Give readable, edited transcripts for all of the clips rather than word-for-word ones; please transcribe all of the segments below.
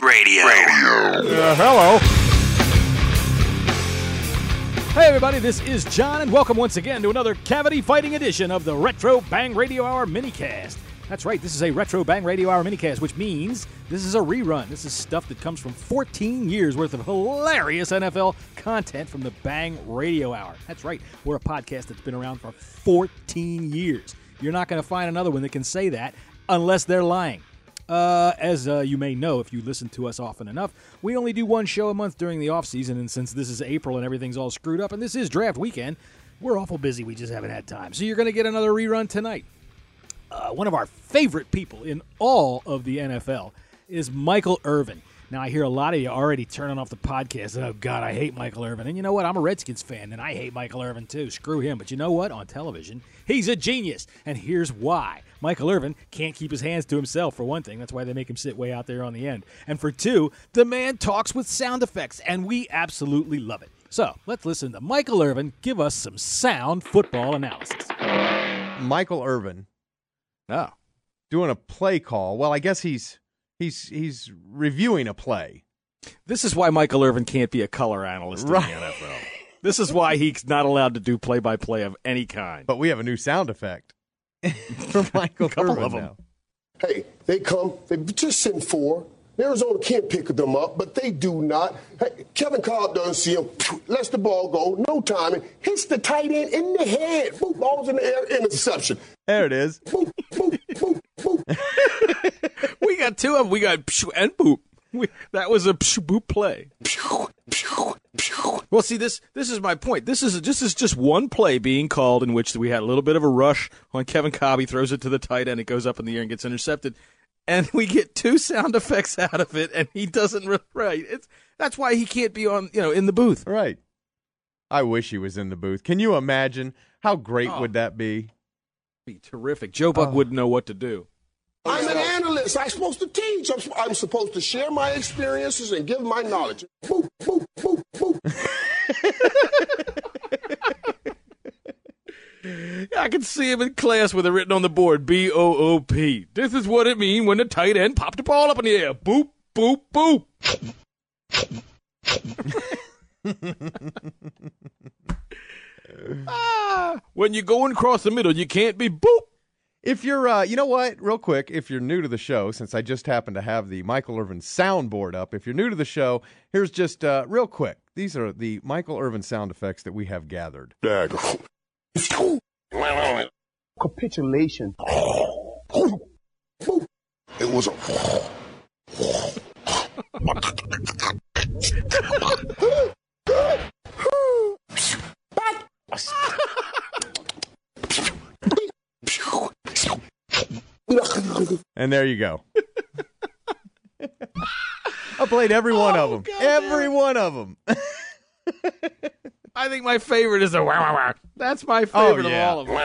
Radio. Hello. Hey, everybody, this is John, and welcome once again to another cavity-fighting edition of the Retro Bang Radio Hour minicast. That's right, this is a Retro Bang Radio Hour minicast, which means this is a rerun. This is stuff that comes from 14 years worth of hilarious NFL content from the Bang Radio Hour. That's right, we're a podcast that's been around for 14 years. You're not going to find another one that can say that unless they're lying. As you may know, if you listen to us often enough, we only do one show a month during the off season, and since this is April and everything's all screwed up, and this is draft weekend, we're awful busy. We just haven't had time. So you're going to get another rerun tonight. One of our favorite people in all of the NFL is Michael Irvin. Now, I hear a lot of you already turning off the podcast. Oh, God, I hate Michael Irvin. And you know what? I'm a Redskins fan, and I hate Michael Irvin, too. Screw him. But you know what? On television, he's a genius. And here's why. Michael Irvin can't keep his hands to himself, for one thing. That's why they make him sit way out there on the end. And for two, the man talks with sound effects, and we absolutely love it. So let's listen to Michael Irvin give us some sound football analysis. Michael Irvin. Oh. Doing a play call. Well, I guess he's reviewing a play. This is why Michael Irvin can't be a color analyst in the NFL. This is why he's not allowed to do play-by-play of any kind. But we have a new sound effect for Michael Irvin of them. now. Hey, they just send four. Arizona can't pick them up, but they do not. Hey, Kevin Cobb doesn't see him. Lets the ball go, no timing. Hits the tight end in the head. Boop, ball's in the air, interception. There it is. Boop, boop, boop, boop. We got two of them. We got pshoo and boop. That was a pshoo boop play. Well, see, this is my point. This is just one play being called in which we had a little bit of a rush on Kevin Cobb. He throws it to the tight end. It goes up in the air and gets intercepted. And we get two sound effects out of it, and he doesn't right. That's why he can't be on, in the booth. Right. I wish he was in the booth. Can you imagine how great would that be? Be terrific. Joe Buck wouldn't know what to do. I'm an analyst. I'm supposed to teach. I'm supposed to share my experiences and give my knowledge. Boop, boop, boop, boop. I can see him in class with it written on the board, B-O-O-P. This is what it means when the tight end popped the ball up in the air. Boop, boop, boop. When you're going across the middle, you can't be boop. If you're, you know what, real quick, if you're new to the show, since I just happen to have the Michael Irvin soundboard up, if you're new to the show, here's just, real quick, these are the Michael Irvin sound effects that we have gathered. Capitulation. It was a... And there you go. I played every one of them. God, every one of them. I think my favorite is a wow, wow, wow. That's my favorite of all of them.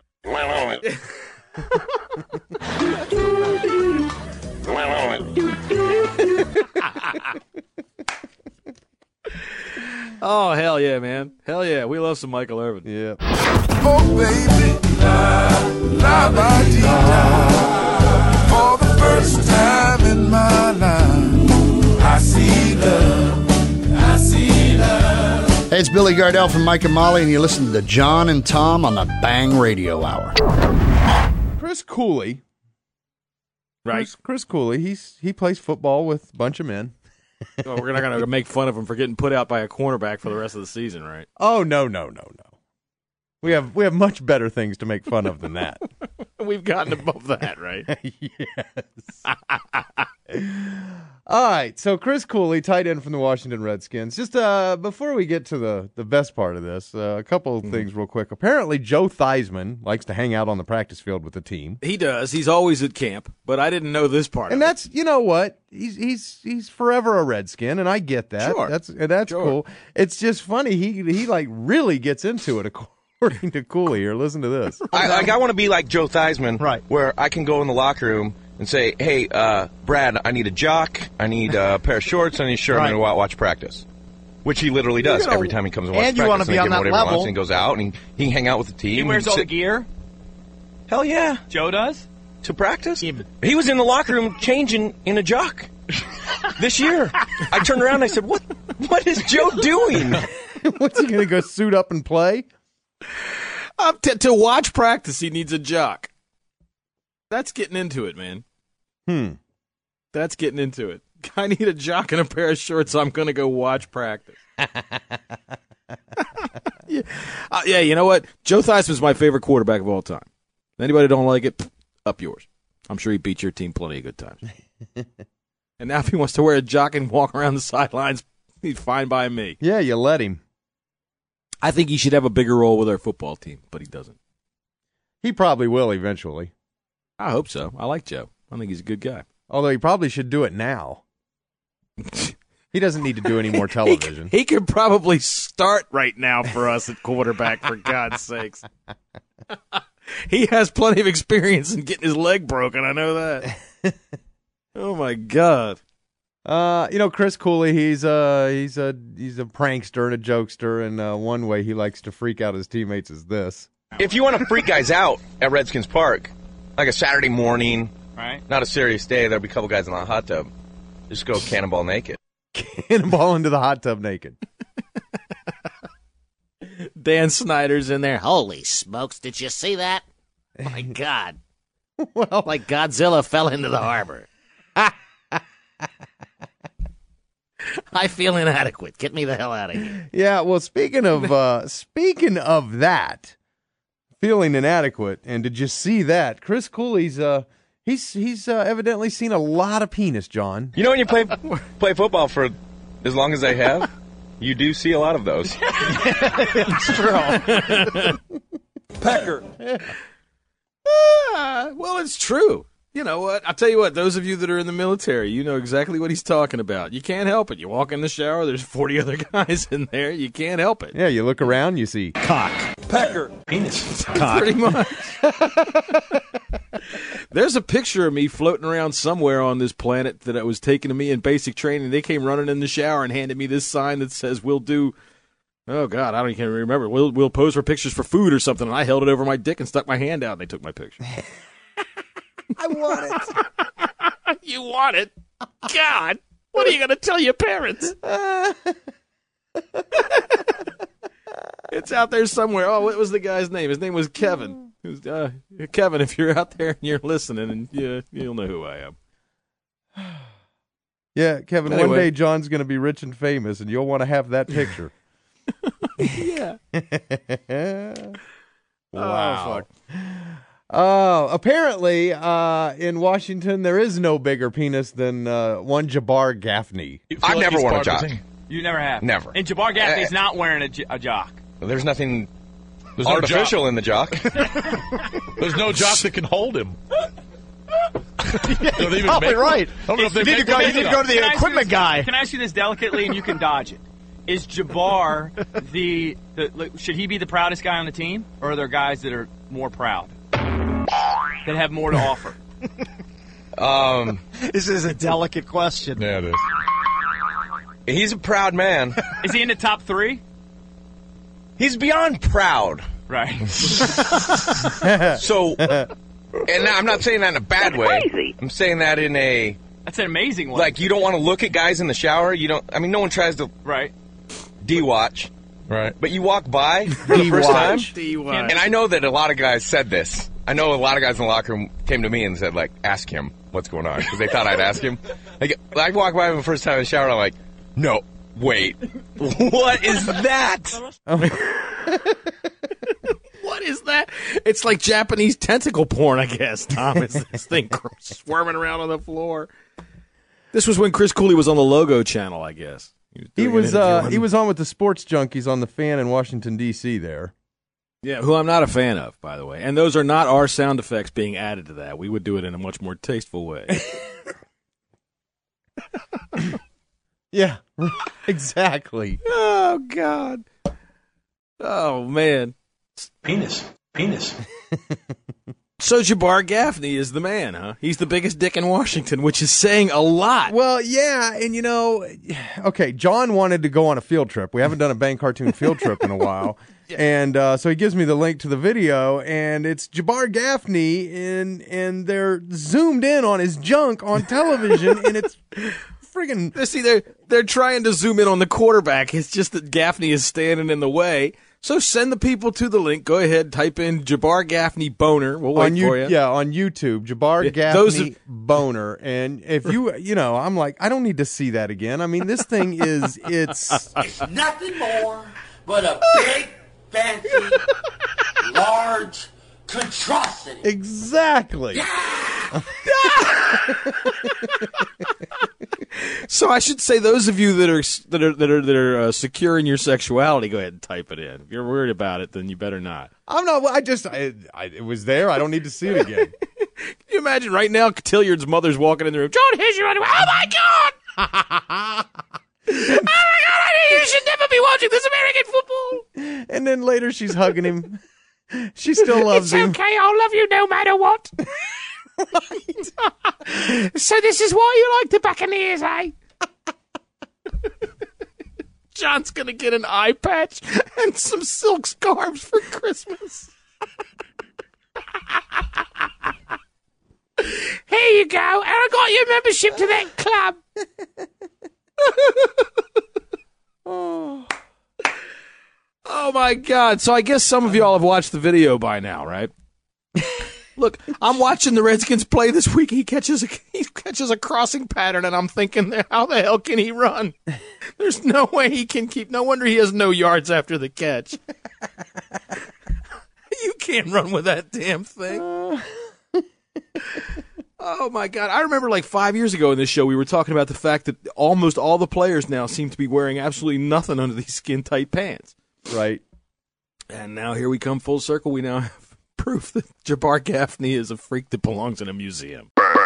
Oh, hell yeah, man. Hell yeah. We love some Michael Irvin. Yeah. Oh, baby. La, la, dee, da. For the first time in my life, I see love. I see love. Hey, it's Billy Gardell from Mike and Molly, and you listen to John and Tom on the Bang Radio Hour. Chris Cooley. Right. Chris Cooley, he plays football with a bunch of men. Oh, we're not going to make fun of him for getting put out by a cornerback for the rest of the season, right? Oh, no. We have much better things to make fun of than that. We've gotten above that, right? Yes. All right, so Chris Cooley, tight end from the Washington Redskins. Just before we get to the best part of this, a couple of things real quick. Apparently, Joe Theismann likes to hang out on the practice field with the team. He does. He's always at camp, but I didn't know this part. And of that's, you know what? He's forever a Redskin, and I get that. Sure. That's Sure. cool. It's just funny. He like really gets into it. According to Cooley here, listen to this. I want to be like Joe Theismann, right? Where I can go in the locker room and say, "Hey, Brad, I need a jock, I need a pair of shorts, I need a shirt. I'm going to go out and watch practice," which he literally does every time he comes and watches and practice. You want to be on that level. level. And he goes out and he can hang out with the team. He wears all the gear. Hell yeah, Joe does to practice. He was in the locker room changing in a jock. this year. I turned around and I said, what is Joe doing? What's he going to go suit up and play? To watch practice, he needs a jock. That's getting into it, man. That's getting into it. I need a jock and a pair of shorts, so I'm going to go watch practice. Yeah, you know what? Joe Theismann's my favorite quarterback of all time. Anybody don't like it, up yours. I'm sure he beat your team plenty of good times. And now if he wants to wear a jock and walk around the sidelines, he's fine by me. Yeah, you let him. I think he should have a bigger role with our football team, but he doesn't. He probably will eventually. I hope so. I like Joe. I think he's a good guy. Although he probably should do it now. He doesn't need to do any more television. He could probably start right now for us at quarterback, for God's sakes. He has plenty of experience in getting his leg broken. I know that. Oh, my God. Chris Cooley, he's a prankster and a jokester, and one way he likes to freak out his teammates is this. If you want to freak guys out at Redskins Park, like a Saturday morning, right? Not a serious day, there'll be a couple guys in the hot tub. Just go cannonball naked. Cannonball into the hot tub naked. Dan Snyder's in there. Holy smokes, did you see that? My God. Well, like Godzilla fell into the harbor. I feel inadequate. Get me the hell out of here. Yeah, well, speaking of that, feeling inadequate, and did you see that? Chris Cooley's he's evidently seen a lot of penis, John. You know, when you play football for as long as I have, you do see a lot of those. It's true. Pecker. Well, it's true. You know what? I'll tell you what, those of you that are in the military, you know exactly what he's talking about. You can't help it. You walk in the shower, there's 40 other guys in there. You can't help it. Yeah, you look around, you see cock, pecker, penis, cock. Pretty much. There's a picture of me floating around somewhere on this planet that was taken to me in basic training. They came running in the shower and handed me this sign that says, we'll do, oh, God, I don't even remember. We'll pose for pictures for food or something. And I held it over my dick and stuck my hand out, and they took my picture. I want it. You want it? God, what are you going to tell your parents? It's out there somewhere. Oh, what was the guy's name? His name was Kevin. Kevin, if you're out there and you're listening, and you'll know who I am. Yeah, Kevin, anyway. One day John's going to be rich and famous, and you'll want to have that picture. Yeah. Wow. Oh, fuck. Apparently, in Washington, there is no bigger penis than one Jabbar Gaffney. I've never worn a jock. You never have? Never. And Jabbar Gaffney's not wearing a jock. There's nothing There's artificial in the jock. There's no jock that can hold him. Probably right. You need to go to the equipment guy. Can I ask you this delicately, and you can dodge it? Is Jabbar should he be the proudest guy on the team, or are there guys that are more proud, that have more to offer? This is a delicate question. Yeah, it is. He's a proud man. Is he in the top 3? He's beyond proud. Right. So, and I'm not saying that in a bad way. Crazy. I'm saying that in a... That's an amazing one. Like, you don't want to look at guys in the shower. You don't... I mean, no one tries to... Right. D-watch. Right. But you walk by for the first time. D-watch. And I know that a lot of guys said this. I know a lot of guys in the locker room came to me and said, like, ask him what's going on. Because they thought I'd ask him. Like, I walk by him the first time in the shower, and I'm like, no, wait. What is that? What is that? It's like Japanese tentacle porn, I guess, Tom. Is this thing swarming around on the floor? This was when Chris Cooley was on the Logo channel, I guess. He was on with the Sports Junkies on the Fan in Washington, D.C. there. Yeah, who I'm not a fan of, by the way. And those are not our sound effects being added to that. We would do it in a much more tasteful way. Yeah, exactly. Oh, God. Oh, man. Penis. So Jabbar Gaffney is the man, huh? He's the biggest dick in Washington, which is saying a lot. Well, yeah, and okay, John wanted to go on a field trip. We haven't done a Bang Cartoon field trip in a while. Yeah. And so he gives me the link to the video, and it's Jabbar Gaffney, and they're zoomed in on his junk on television, and it's friggin' See, they're trying to zoom in on the quarterback. It's just that Gaffney is standing in the way. So send the people to the link. Go ahead, type in Jabbar Gaffney boner. We'll wait for you. Yeah, on YouTube, Jabbar Gaffney boner. And if I'm like, I don't need to see that again. I mean, this thing it's nothing more but a big, fancy, large monstrosity. Exactly. So I should say, those of you that are secure in your sexuality, go ahead and type it in. If you're worried about it, then you better not. I'm not. It was there. I don't need to see it again. Can you imagine right now, Tilliard's mother's walking in the room. John, here's your underwear. Oh my God! Oh my God! You should never be watching this American football. And then later, she's hugging him. She still loves him. It's okay. I'll love you no matter what. Right. So this is why you like the Buccaneers, eh? John's gonna get an eye patch and some silk scarves for Christmas. Here you go, and I got your membership to that club. Oh my God! So I guess some of y'all have watched the video by now, right? Look, I'm watching the Redskins play this week. He catches a crossing pattern, and I'm thinking, how the hell can he run? There's no way he can keep. No wonder he has no yards after the catch. You can't run with that damn thing. Oh my God! I remember like 5 years ago in this show, we were talking about the fact that almost all the players now seem to be wearing absolutely nothing under these skin-tight pants. Right. And now here we come full circle. We now have proof that Jabbar Gaffney is a freak that belongs in a museum.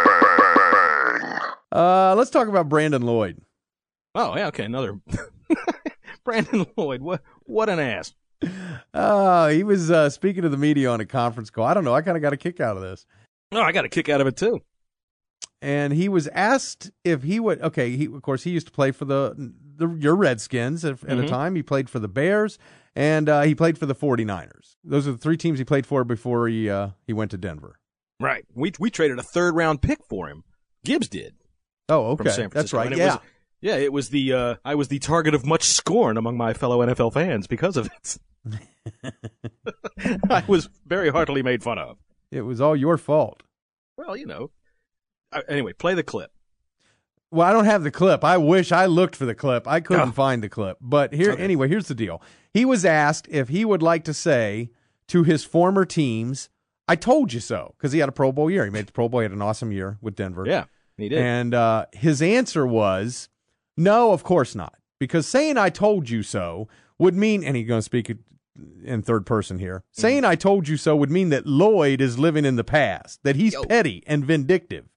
Let's talk about Brandon Lloyd. Oh, yeah, okay, another. Brandon Lloyd, what an ass. He was speaking to the media on a conference call. I don't know, I kind of got a kick out of this. Oh, I got a kick out of it, too. And he was asked if he would, of course, he used to play for your Redskins at a time. He played for the Bears, and he played for the 49ers. Those are the three teams he played for before he went to Denver. Right. We traded a third-round pick for him. Gibbs did. Oh, okay. That's right, It was the I was the target of much scorn among my fellow NFL fans because of it. I was very heartily made fun of. It was all your fault. Well, anyway, play the clip. Well, I don't have the clip. I wish I looked for the clip. I couldn't find the clip. But anyway, here's the deal. He was asked if he would like to say to his former teams, I told you so, because he had a Pro Bowl year. He made the Pro Bowl. He had an awesome year with Denver. Yeah, he did. And his answer was, no, of course not. Because saying I told you so would mean, and he's going to speak in third person here, saying I told you so would mean that Lloyd is living in the past, that he's petty and vindictive.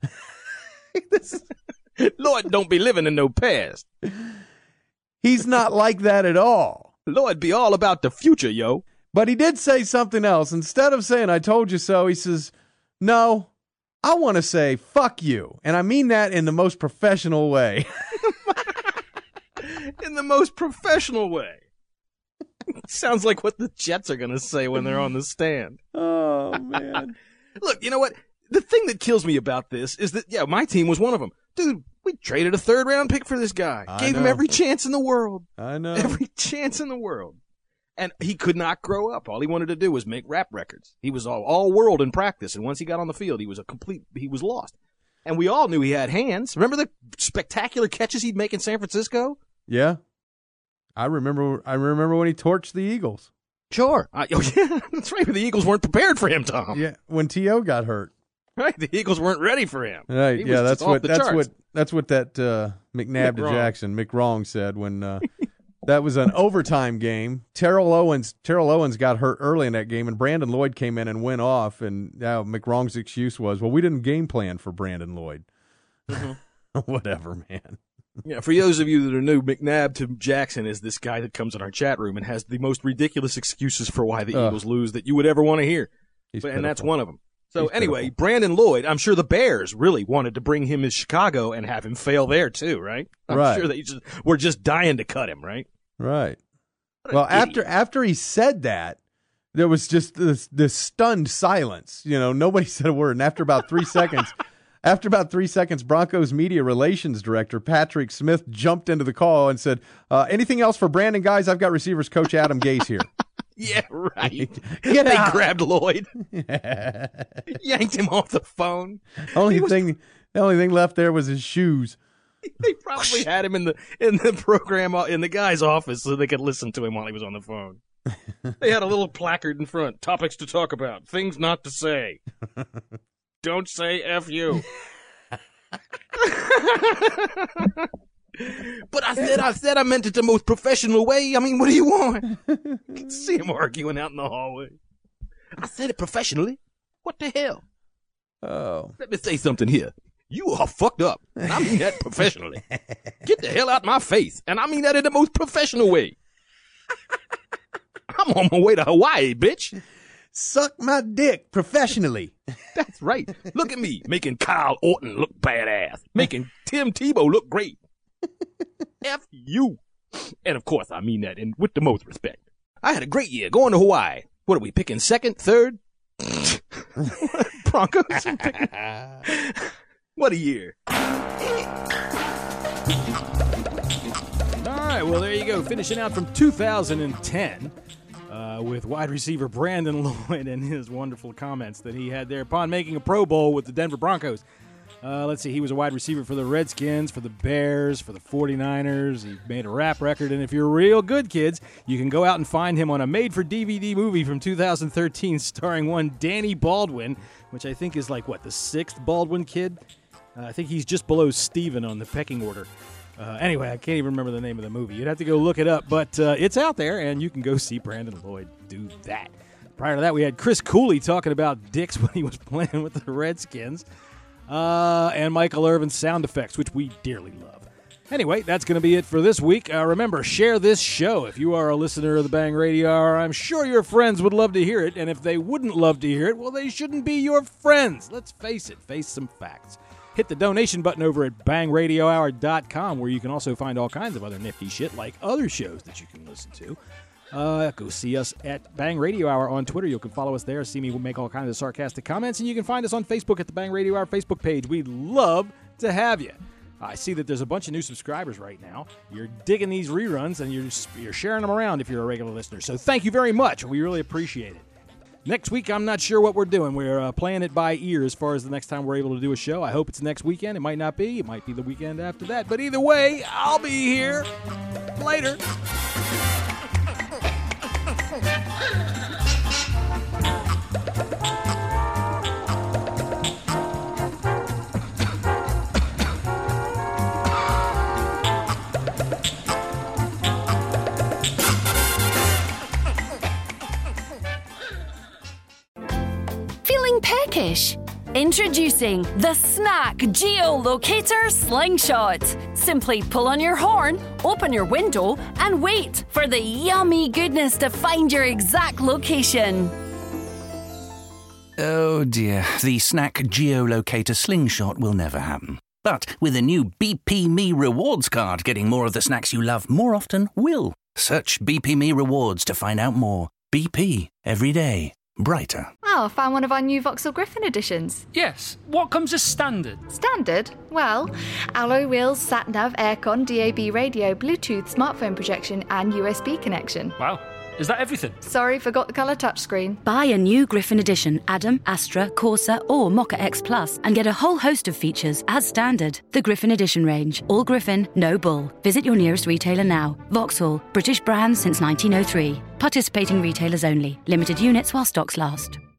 Lloyd don't be living in no past. He's not like that at all. Lloyd be all about the future, yo. But he did say something else. Instead of saying I told you so, he says, no, I want to say fuck you. And I mean that in the most professional way. In the most professional way. Sounds like what the Jets are going to say when they're on the stand. Oh, man. Look, you know what? The thing that kills me about this is that, my team was one of them. Dude, we traded a third-round pick for this guy. Gave him every chance in the world. I know. Every chance in the world. And he could not grow up. All he wanted to do was make rap records. He was all world in practice, and once he got on the field, he was lost. And we all knew he had hands. Remember the spectacular catches he'd make in San Francisco? Yeah. I remember when he torched the Eagles. Sure. That's right. The Eagles weren't prepared for him, Tom. Yeah, when T.O. got hurt. Right, the Eagles weren't ready for him. Right, that's what that McNabb to Jackson, McWrong said when that was an overtime game. Terrell Owens got hurt early in that game, and Brandon Lloyd came in and went off. And McWrong's excuse was, "Well, we didn't game plan for Brandon Lloyd." Mm-hmm. Whatever, man. Yeah, for those of you that are new, McNabb to Jackson is this guy that comes in our chat room and has the most ridiculous excuses for why the Eagles lose that you would ever want to hear, and that's one of them. So anyway, Brandon Lloyd, I'm sure the Bears really wanted to bring him to Chicago and have him fail there too, right? I'm sure they were just dying to cut him, right? Right. Well, after he said that, there was just this stunned silence. Nobody said a word. And after about 3 seconds, After about 3 seconds, Broncos media relations director Patrick Smith jumped into the call and said, anything else for Brandon, guys? I've got receivers coach Adam Gase here. Yeah, right. Get They out. grabbed Lloyd, yanked him off the phone. The only thing left there was his shoes. They probably had him in the program in the guy's office so they could listen to him while he was on the phone. They had a little placard in front. Topics to talk about. Things not to say. Don't say F you. But I said I meant it the most professional way. I mean, what do you want? You can see him arguing out in the hallway. I said it professionally. What the hell? Oh. Let me say something here. You are fucked up. And I mean that professionally. Get the hell out my face. And I mean that in the most professional way. I'm on my way to Hawaii, bitch. Suck my dick professionally. That's right. Look at me, making Kyle Orton look badass. Making Tim Tebow look great. F you. And of course, I mean that with the most respect. I had a great year going to Hawaii. What are we picking, second, third? Broncos? What a year. All right, well, there you go. Finishing out from 2010 with wide receiver Brandon Lloyd and his wonderful comments that he had there upon making a Pro Bowl with the Denver Broncos. Let's see, he was a wide receiver for the Redskins, for the Bears, for the 49ers. He made a rap record, and if you're real good, kids, you can go out and find him on a made-for-DVD movie from 2013 starring one Danny Baldwin, which I think is like, the sixth Baldwin kid? I think he's just below Steven on the pecking order. Anyway, I can't even remember the name of the movie. You'd have to go look it up, but it's out there, and you can go see Brandon Lloyd do that. Prior to that, we had Chris Cooley talking about dicks when he was playing with the Redskins. And Michael Irvin's sound effects, which we dearly love. Anyway, that's going to be it for this week. Remember, share this show. If you are a listener of the Bang Radio Hour, I'm sure your friends would love to hear it. And if they wouldn't love to hear it, well, they shouldn't be your friends. Let's face it. Face some facts. Hit the donation button over at bangradiohour.com, where you can also find all kinds of other nifty shit like other shows that you can listen to. Go see us at Bang Radio Hour on Twitter. You can follow us there, see me make all kinds of sarcastic comments, and you can find us on Facebook at the Bang Radio Hour Facebook page. We'd love to have you. I see that there's a bunch of new subscribers right now. You're digging these reruns, and you're sharing them around if you're a regular listener. So thank you very much. We really appreciate it. Next week, I'm not sure what we're doing. We're playing it by ear as far as the next time we're able to do a show. I hope it's next weekend. It might not be. It might be the weekend after that. But either way, I'll be here. Later. Feeling peckish? Introducing the Snack Geolocator Slingshot. Simply pull on your horn, open your window, and wait for the yummy goodness to find your exact location. Oh dear, the Snack Geolocator Slingshot will never happen. But with a new BP Me Rewards card, getting more of the snacks you love more often will. Search BP Me Rewards to find out more. BP, every day, brighter. Oh, I found one of our new Vauxhall Griffin editions. Yes. What comes as standard? Standard? Well, alloy wheels, sat-nav, aircon, DAB radio, Bluetooth, smartphone projection, and USB connection. Wow. Is that everything? Sorry, forgot the colour touchscreen. Buy a new Griffin edition, Adam, Astra, Corsa, or Mocha X Plus, and get a whole host of features as standard. The Griffin Edition range. All Griffin, no bull. Visit your nearest retailer now. Vauxhall, British brand since 1903. Participating retailers only. Limited units while stocks last.